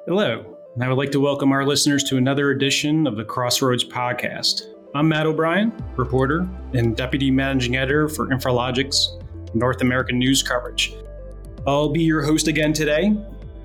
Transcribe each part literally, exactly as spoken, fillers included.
Hello, and I would like to welcome our listeners to another edition of the Crossroads Podcast. I'm Matt O'Brien, reporter and deputy managing editor for Infralogix, North American news coverage. I'll be your host again today.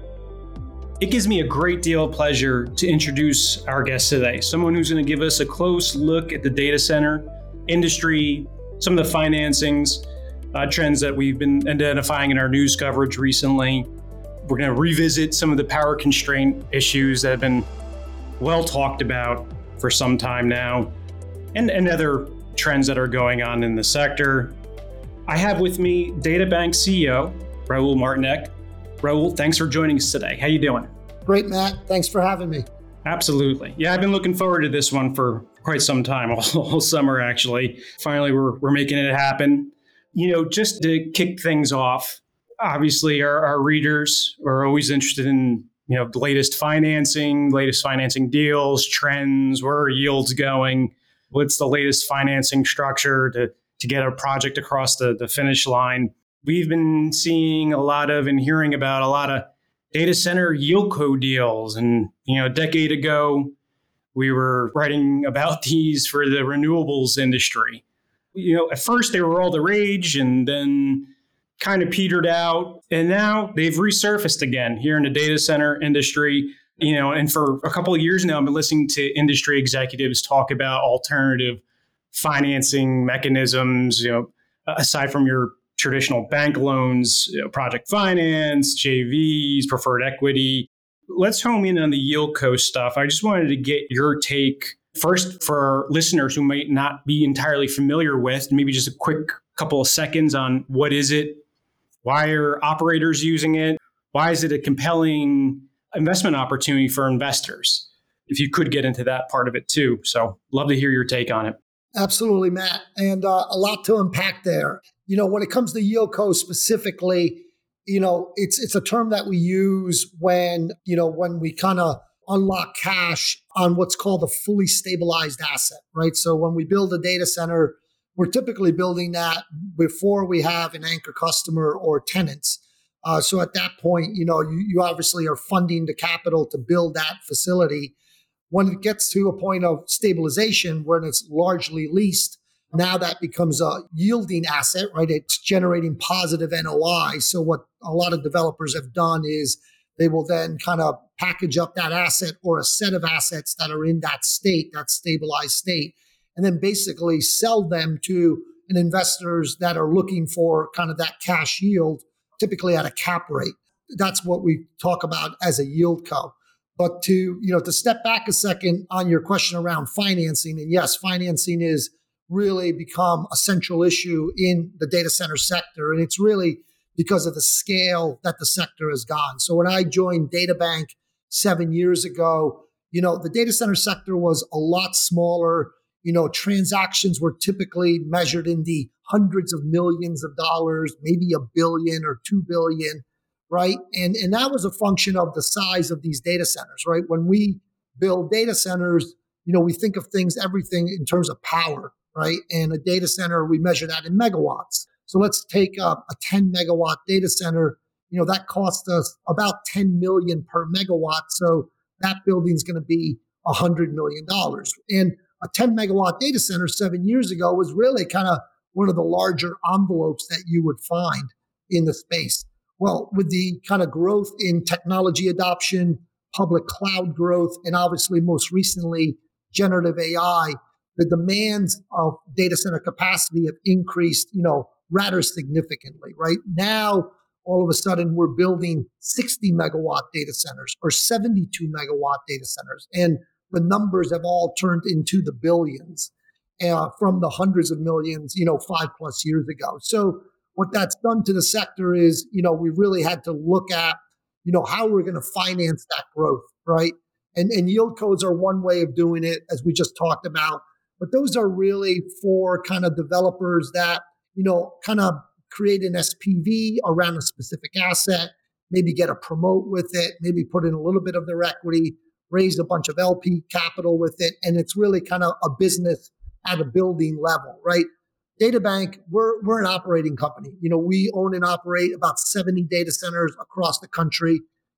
It gives me a great deal of pleasure to introduce our guest today, someone who's going to give us a close look at the data center industry, some of the financings, uh, trends that we've been identifying in our news coverage recently. We're going to revisit some of the power constraint issues that have been well talked about for some time now, and, and other trends that are going on in the sector. I have with me DataBank C E O, Raul Martynek. Raul, thanks for joining us today. How you doing? Great, Matt. Thanks for having me. Absolutely. Yeah, I've been looking forward to this one for quite some time, all, all summer, actually. Finally, we're, we're making it happen. You know, just to kick things off, obviously, our, our readers are always interested in, you know, the latest financing, latest financing deals, trends, where are yields going, what's the latest financing structure to, to get a project across the, the finish line. We've been seeing a lot of and hearing about a lot of data center yieldco deals. And, you know, a decade ago, we were writing about these for the renewables industry. You know, at first they were all the rage, and then kind of petered out, and now they've resurfaced again here in the data center industry. You know, and for a couple of years now, I've been listening to industry executives talk about alternative financing mechanisms, you know, aside from your traditional bank loans, you know, project finance, J Vs, preferred equity. Let's home in on the yieldco stuff. I just wanted to get your take first for listeners who might not be entirely familiar with, maybe just a quick couple of seconds on what is it? Why are operators using it? Why is it a compelling investment opportunity for investors? If you could get into that part of it too. So love to hear your take on it. Absolutely, Matt. And uh, a lot to unpack there. You know, when it comes to yieldco specifically, you know, it's it's a term that we use when, you know, when we kind of unlock cash on what's called a fully stabilized asset, right? So when we build a data center, we're typically building that before we have an anchor customer or tenants. Uh, so at that point, you know, you, you obviously are funding the capital to build that facility. When it gets to a point of stabilization, when it's largely leased, now that becomes a yielding asset, right? It's generating positive N O I. So what a lot of developers have done is they will then kind of package up that asset or a set of assets that are in that state, that stabilized state, and then basically sell them to an investors that are looking for kind of that cash yield, typically at a cap rate. That's what we talk about as a yieldco. But to, you know, to step back a second on your question around financing, and yes, financing is really become a central issue in the data center sector. And it's really because of the scale that the sector has gone. So when I joined DataBank seven years ago, you know, the data center sector was a lot smaller. You know, transactions were typically measured in the hundreds of millions of dollars, maybe a billion or two billion, right? And, and that was a function of the size of these data centers, right? When we build data centers, you know, we think of things, everything in terms of power, right? And a data center, we measure that in megawatts. So let's take a, a ten megawatt data center, you know, that costs us about ten million per megawatt. So that building's going to be one hundred million dollars. And a ten megawatt data center seven years ago was really kind of one of the larger envelopes that you would find in the space. Well, with the kind of growth in technology adoption, public cloud growth, and obviously most recently, generative A I, the demands of data center capacity have increased, you know, rather significantly, right? Now, all of a sudden, we're building sixty megawatt data centers or seventy-two megawatt data centers. And the numbers have all turned into the billions uh, from the hundreds of millions, you know, five plus years ago. So what that's done to the sector is, you know, we really had to look at, you know, how we're going to finance that growth, right? And, and yieldcos are one way of doing it, as we just talked about. But those are really for kind of developers that, you know, kind of create an S P V around a specific asset, maybe get a promote with it, maybe put in a little bit of their equity, raise a bunch of L P capital with it. And it's really kind of a business at a building level, right? DataBank, we're, we're an operating company. You know, we own and operate about seventy data centers across the country.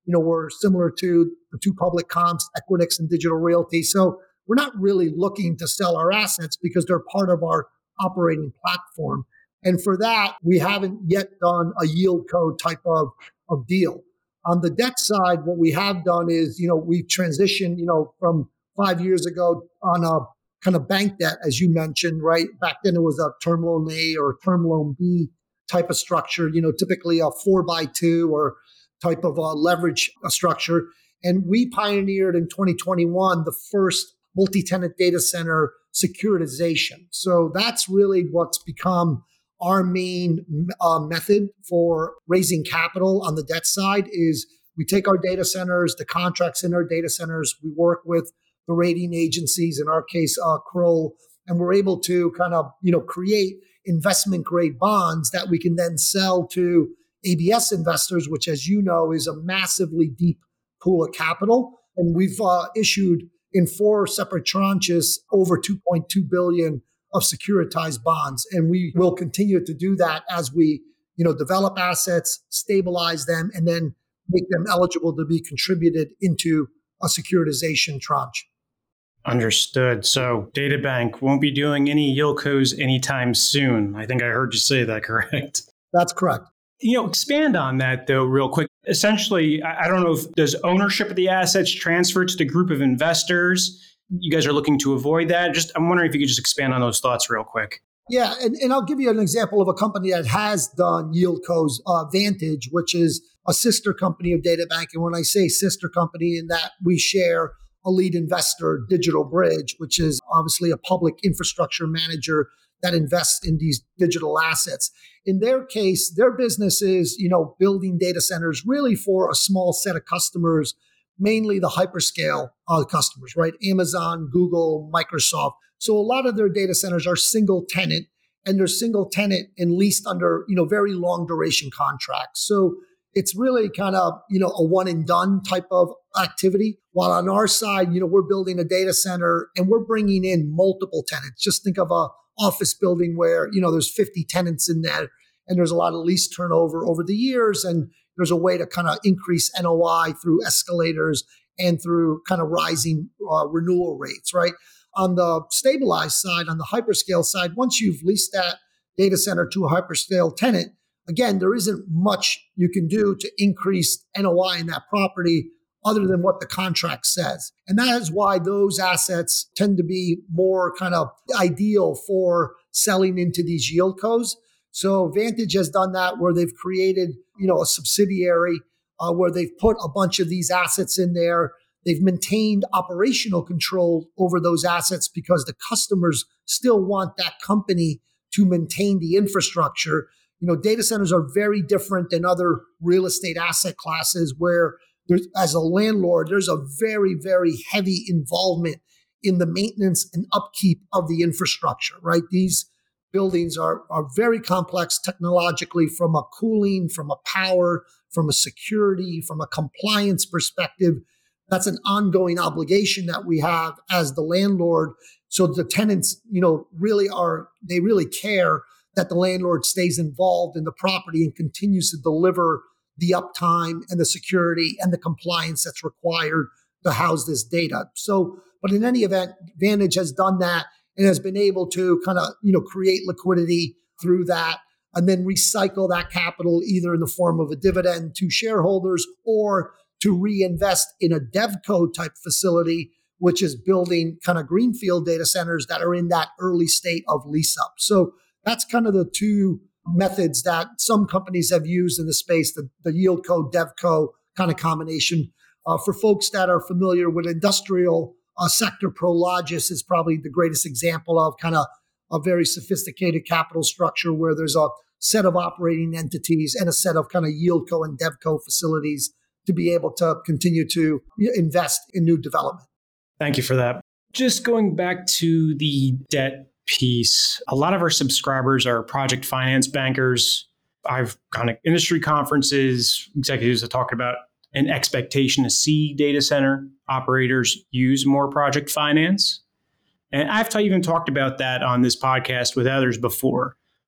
you know, we're similar to the two public comps, Equinix and Digital Realty. So we're not really looking to sell our assets because they're part of our operating platform. And for that, we haven't yet done a yield code type of, of deal. On the debt side, what we have done is, you know, we've transitioned, you know, from five years ago on a kind of bank debt, as you mentioned, right? Back then it was a term loan A or term loan B type of structure, you know, typically a four by two or type of a leverage structure. And we pioneered in twenty twenty-one the first multi-tenant data center securitization. So that's really what's become our main uh, method for raising capital on the debt side is we take our data centers, the contracts in our data centers, we work with the rating agencies, in our case, uh, Kroll, and we're able to kind of, you know, create investment grade bonds that we can then sell to A B S investors, which, as you know, is a massively deep pool of capital. And we've uh, issued in four separate tranches over two point two billion of securitized bonds. And we will continue to do that as we, you know, develop assets, stabilize them, and then make them eligible to be contributed into a securitization tranche. Understood. So DataBank won't be doing any yieldcos anytime soon. I think I heard you say that, correct? That's correct. You know, expand on that, though, real quick. Essentially, I don't know if does ownership of the assets transfer to the group of investors? You guys are looking to avoid that. Just, I'm wondering if you could just expand on those thoughts real quick. Yeah, and, and I'll give you an example of a company that has done yieldcos, uh, Vantage, which is a sister company of DataBank. And when I say sister company, in that we share a lead investor, DigitalBridge, which is obviously a public infrastructure manager that invests in these digital assets. In their case, their business is, you know, building data centers really for a small set of customers, mainly the hyperscale uh, customers, right? Amazon, Google, Microsoft. So a lot of their data centers are single tenant, and they're single tenant and leased under, you know, very long duration contracts. So it's really kind of, you know, a one and done type of activity. While on our side, you know, we're building a data center and we're bringing in multiple tenants. Just think of a office building where, you know, there's fifty tenants in there and there's a lot of lease turnover over the years. And there's a way to kind of increase N O I through escalators and through kind of rising uh, renewal rates, right? On the stabilized side, on the hyperscale side, once you've leased that data center to a hyperscale tenant, again, there isn't much you can do to increase N O I in that property other than what the contract says. And that is why those assets tend to be more kind of ideal for selling into these yieldcos. So Vantage has done that where they've created, you know, a subsidiary uh, where they've put a bunch of these assets in there. They've maintained operational control over those assets because the customers still want that company to maintain the infrastructure. You know, data centers are very different than other real estate asset classes where there's, as a landlord, there's a very, very heavy involvement in the maintenance and upkeep of the infrastructure, right? These buildings are, are very complex technologically from a cooling, from a power, from a security, from a compliance perspective. That's an ongoing obligation that we have as the landlord. So the tenants, you know, really are, they really care that the landlord stays involved in the property and continues to deliver the uptime and the security and the compliance that's required to house this data. So, but in any event, Vantage has done that and has been able to kind of, you know, create liquidity through that and then recycle that capital either in the form of a dividend to shareholders or to reinvest in a DevCo type facility, which is building kind of greenfield data centers that are in that early state of lease up. So that's kind of the two methods that some companies have used in the space, the, the YieldCo, DevCo kind of combination. Uh, for folks that are familiar with industrial uh, sector, Prologis is probably the greatest example of kind of a very sophisticated capital structure where there's a set of operating entities and a set of kind of YieldCo and DevCo facilities to be able to continue to invest in new development. Thank you for that. Just going back to the debt piece, a lot of our subscribers are project finance bankers. I've gone to industry conferences, executives that talk about an expectation to see data center operators use more project finance. And I've t- even talked about that on this podcast with others before.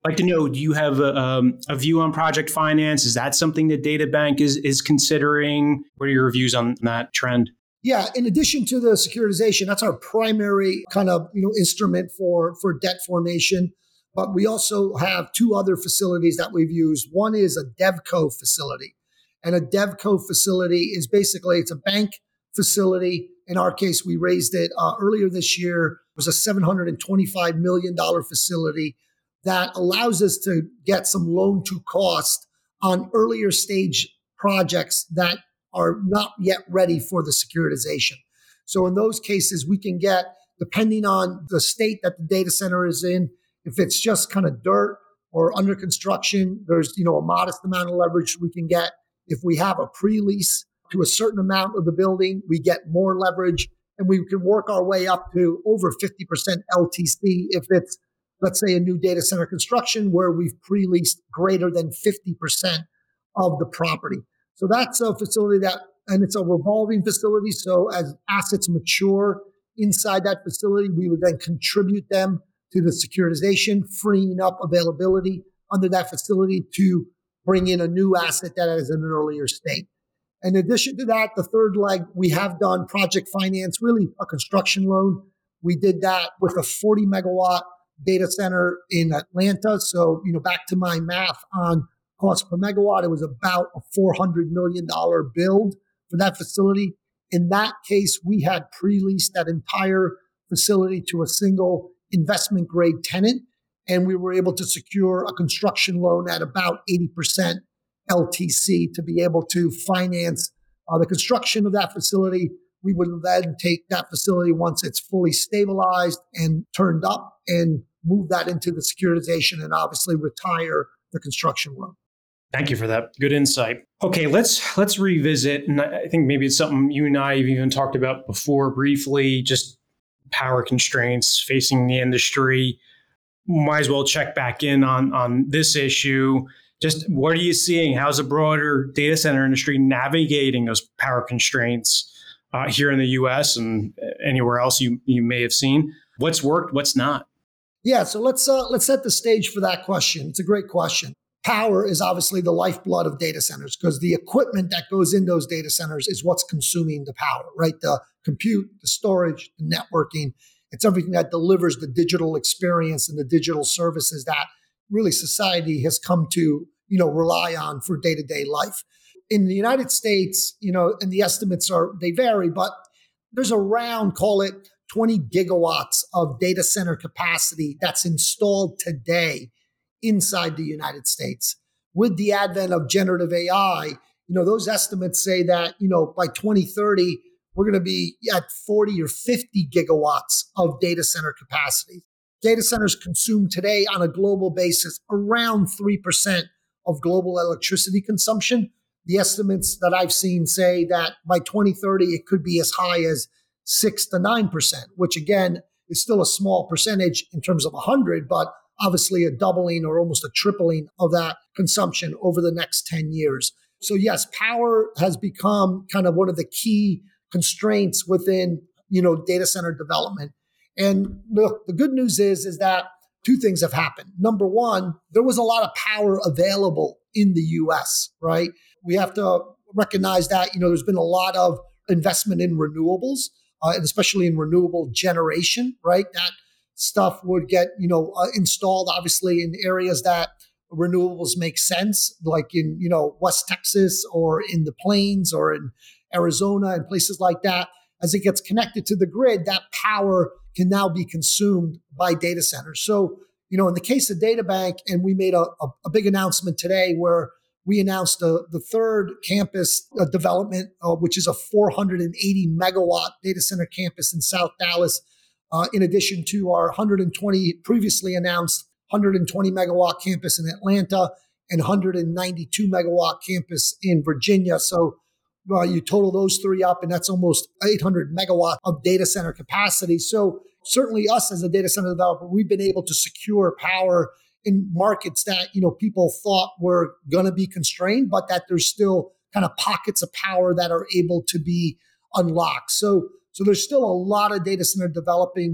I'd like to know, do you have a, um, a view on project finance? Is that something that DataBank is, is considering? What are your views on that trend? Yeah, in addition to the securitization, that's our primary kind of, you know, instrument for, for debt formation. But we also have two other facilities that we've used. One is a DevCo facility. And a DevCo facility is basically, it's a bank facility. In our case, we raised it uh, earlier this year. It was a seven hundred twenty-five million dollars facility that allows us to get some loan to cost on earlier stage projects that are not yet ready for the securitization. So in those cases, we can get, depending on the state that the data center is in, if it's just kind of dirt or under construction, there's, you know, a modest amount of leverage we can get. If we have a pre-lease to a certain amount of the building, we get more leverage, and we can work our way up to over fifty percent L T C if it's, let's say, a new data center construction where we've pre-leased greater than fifty percent of the property. So that's a facility that, and it's a revolving facility. So as assets mature inside that facility, we would then contribute them to the securitization, freeing up availability under that facility to bring in a new asset that is in an earlier state. In addition to that, the third leg, we have done project finance, really a construction loan. We did that with a forty megawatt data center in Atlanta. So, you know, back to my math on cost per megawatt, it was about a four hundred million dollars build for that facility. In that case, we had pre-leased that entire facility to a single investment grade tenant, and we were able to secure a construction loan at about eighty percent L T C to be able to finance uh, the construction of that facility. We would then take that facility once it's fully stabilized and turned up and move that into the securitization and obviously retire the construction loan. Thank you for that. Good insight. Okay, let's let's revisit, and I think maybe it's something you and I have even talked about before briefly, just power constraints facing the industry. Might as well check back in on, on this issue. Just what are you seeing? How's the broader data center industry navigating those power constraints uh, here in the U S and anywhere else you, you may have seen? What's worked? What's not? Yeah, so let's uh, let's set the stage for that question. It's a great question. Power is obviously the lifeblood of data centers because the equipment that goes in those data centers is what's consuming the power, right? The compute, the storage, the networking. It's everything that delivers the digital experience and the digital services that really society has come to, you know, rely on for day-to-day life. In the United States, you know, and the estimates are, they vary, but there's around, call it twenty gigawatts of data center capacity that's installed today inside the United States. With the advent of generative A I, you know, those estimates say that, you know, by twenty thirty, we're going to be at forty or fifty gigawatts of data center capacity. Data centers consume today on a global basis around three percent of global electricity consumption. The estimates that I've seen say that by twenty thirty, it could be as high as six to nine percent, which again is still a small percentage in terms of one hundred, but obviously a doubling or almost a tripling of that consumption over the next ten years. So yes, power has become kind of one of the key constraints within, you know, data center development. And look, the good news is, is that two things have happened. Number one, there was a lot of power available in the U S, right? We have to recognize that, you know, there's been a lot of investment in renewables, uh, and especially in renewable generation, right? That stuff would get, you know, uh, installed obviously in areas that renewables make sense, like in, you know, West Texas or in the plains or in Arizona and places like that. As it gets connected to the grid, that power can now be consumed by data centers. So, you know, in the case of DataBank, and we made a, a, a big announcement today where we announced the, the third campus uh, development, uh, which is a four hundred eighty megawatt data center campus in South Dallas, uh, in addition to our one hundred twenty previously announced one hundred twenty megawatt campus in Atlanta and one hundred ninety-two megawatt campus in Virginia. So uh, you total those three up, and that's almost eight hundred megawatt of data center capacity. So certainly us as a data center developer, we've been able to secure power in markets that, you know, people thought were going to be constrained, but that there's still kind of pockets of power that are able to be unlocked. So, so there's still a lot of data center developing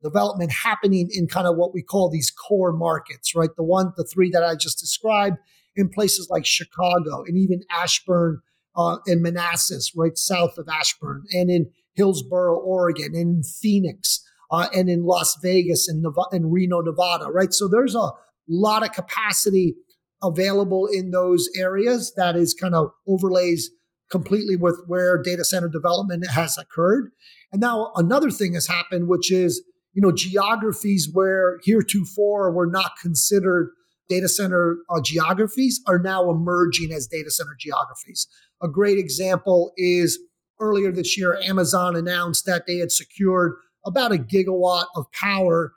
development happening in kind of what we call these core markets, right? The one, the three that I just described in places like Chicago and even Ashburn uh, and Manassas, right south of Ashburn, and in Hillsboro, Oregon, and in Phoenix, uh, and in Las Vegas and, Neva- and Reno, Nevada, right? So there's a lot of capacity available in those areas that is kind of overlays completely with where data center development has occurred. And now another thing has happened, which is, you know, geographies where heretofore were not considered data center uh, geographies are now emerging as data center geographies. A great example is earlier this year, Amazon announced that they had secured about a gigawatt of power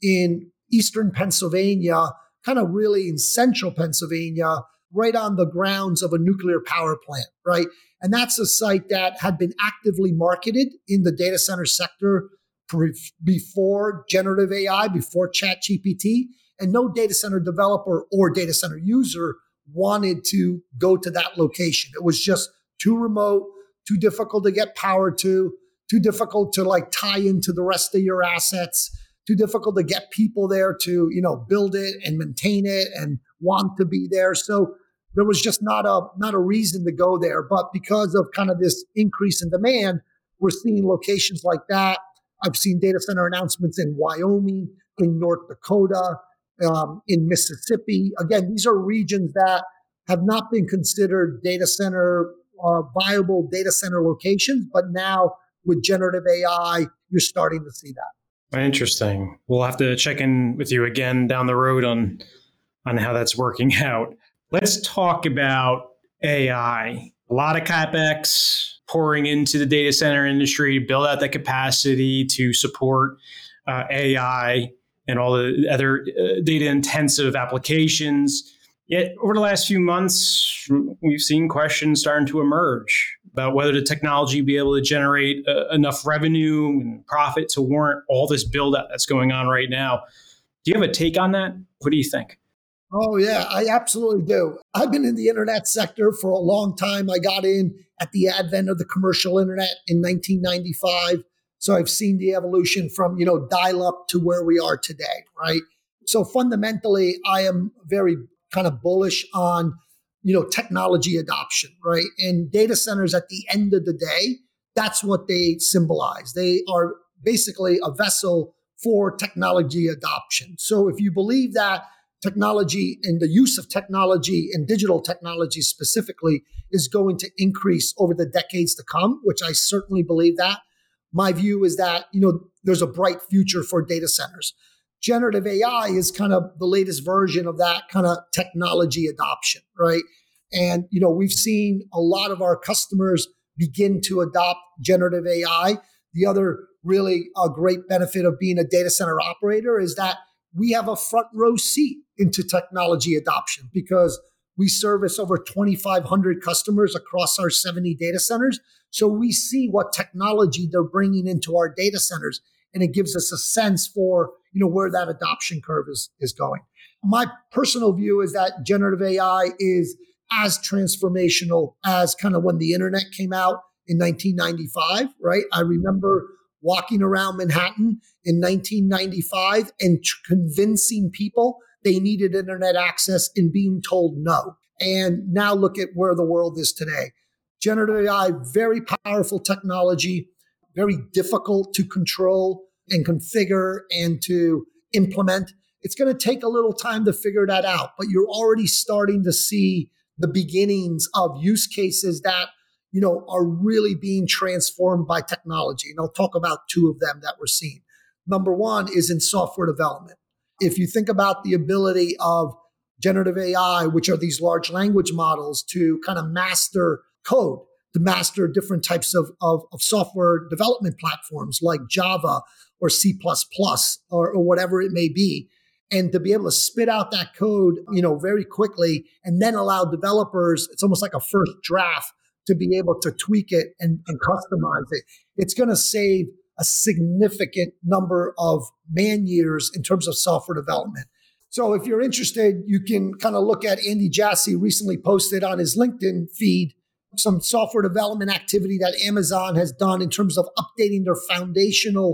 in eastern Pennsylvania, kind of really in central Pennsylvania, right on the grounds of a nuclear power plant, right? And that's a site that had been actively marketed in the data center sector pre- before generative A I, before ChatGPT, and no data center developer or data center user wanted to go to that location. It was just too remote, too difficult to get power to, too difficult to like tie into the rest of your assets, too difficult to get people there to, you know, build it and maintain it and want to be there. So there was just not a not a reason to go there. But because of kind of this increase in demand, we're seeing locations like that. I've seen data center announcements in Wyoming, in North Dakota, um, in Mississippi. Again, these are regions that have not been considered data center uh, viable data center locations, but now with generative A I, you're starting to see that. Interesting. We'll have to check in with you again down the road on on how that's working out. Let's talk about A I. A lot of CapEx pouring into the data center industry, build out that capacity to support uh, A I and all the other uh, data intensive applications. Yet over the last few months, we've seen questions starting to emerge about whether the technology will be able to generate uh, enough revenue and profit to warrant all this build out that's going on right now. Do you have a take on that? What do you think? Oh, yeah, I absolutely do. I've been in the internet sector for a long time. I got in at the advent of the commercial internet in nineteen ninety-five. So I've seen the evolution from, you know, dial up to where we are today, right? So fundamentally, I am very kind of bullish on, you know, technology adoption, right? And data centers at the end of the day, that's what they symbolize. They are basically a vessel for technology adoption. So if you believe that technology and the use of technology and digital technology specifically is going to increase over the decades to come, which I certainly believe that. My view is that, you know, there's a bright future for data centers. Generative A I is kind of the latest version of that kind of technology adoption, right? And, you know, we've seen a lot of our customers begin to adopt generative A I. The other really a great benefit of being a data center operator is that we have a front row seat into technology adoption because we service over twenty-five hundred customers across our seventy data centers. So we see what technology they're bringing into our data centers, and it gives us a sense for, you know, where that adoption curve is, is going. My personal view is that generative A I is as transformational as kind of when the internet came out in nineteen ninety-five, right? I remember walking around Manhattan in nineteen ninety-five and tr- convincing people they needed internet access and being told no. And now look at where the world is today. Generative A I, very powerful technology, very difficult to control and configure and to implement. It's going to take a little time to figure that out, but you're already starting to see the beginnings of use cases that, you know, are really being transformed by technology. And I'll talk about two of them that we're seeing. Number one is in software development. If you think about the ability of generative A I, which are these large language models, to kind of master code, to master different types of, of, of software development platforms like Java or C plus plus or, or whatever it may be, and to be able to spit out that code, you know, very quickly and then allow developers, it's almost like a first draft, to be able to tweak it and, and customize it. It's going to save a significant number of man years in terms of software development. So if you're interested, you can kind of look at Andy Jassy recently posted on his LinkedIn feed some software development activity that Amazon has done in terms of updating their foundational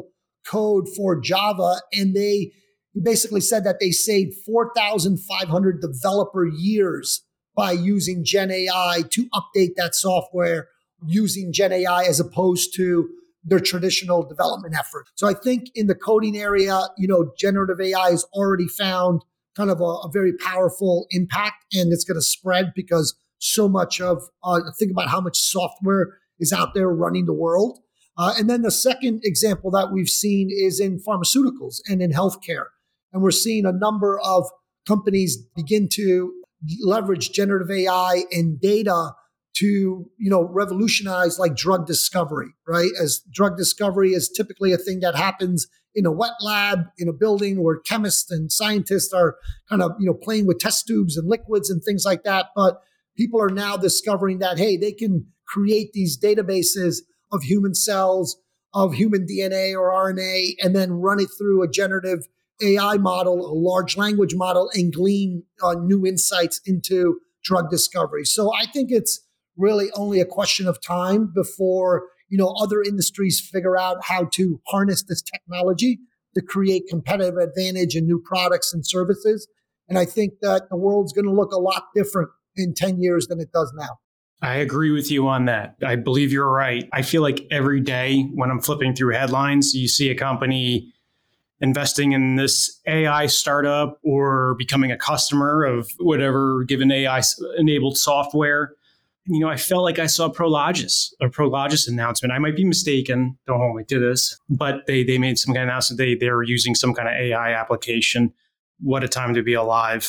code for Java, and they basically said that they saved four thousand five hundred developer years by using Gen A I to update that software using Gen A I as opposed to their traditional development effort. So I think in the coding area, you know, generative A I has already found kind of a, a very powerful impact, and it's going to spread because so much of, uh, think about how much software is out there running the world. Uh, and then the second example that we've seen is in pharmaceuticals and in healthcare. And we're seeing a number of companies begin to leverage generative A I and data to, you know, revolutionize like drug discovery, right? As drug discovery is typically a thing that happens in a wet lab, in a building where chemists and scientists are kind of, you know, playing with test tubes and liquids and things like that. But people are now discovering that, hey, they can create these databases of human cells, of human D N A or R N A, and then run it through a generative A I model, a large language model, and glean uh, new insights into drug discovery. So I think it's really only a question of time before, you know, other industries figure out how to harness this technology to create competitive advantage in new products and services. And I think that the world's going to look a lot different in ten years than it does now. I agree with you on that. I believe you're right. I feel like every day when I'm flipping through headlines, you see a company investing in this A I startup or becoming a customer of whatever given A I-enabled software. You know, I felt like I saw Prologis, a Prologis announcement. I might be mistaken. Don't hold me to this. But they they made some kind of announcement. They, they were using some kind of A I application. What a time to be alive.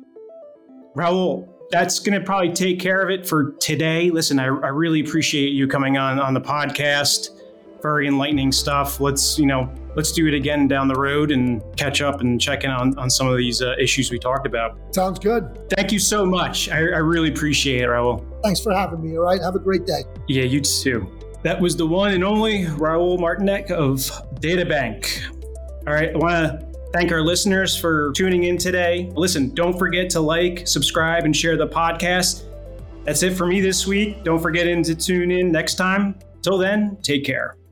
Raul, that's going to probably take care of it for today. Listen, I, I really appreciate you coming on, on the podcast. Very enlightening stuff. Let's, you know, let's do it again down the road and catch up and check in on, on some of these uh, issues we talked about. Sounds good. Thank you so much. I, I really appreciate it, Raul. Thanks for having me. All right. Have a great day. Yeah, you too. That was the one and only Raul Martinek of DataBank. All right. I want to thank our listeners for tuning in today. Listen, don't forget to like, subscribe, and share the podcast. That's it for me this week. Don't forget to tune in next time. Till then, take care.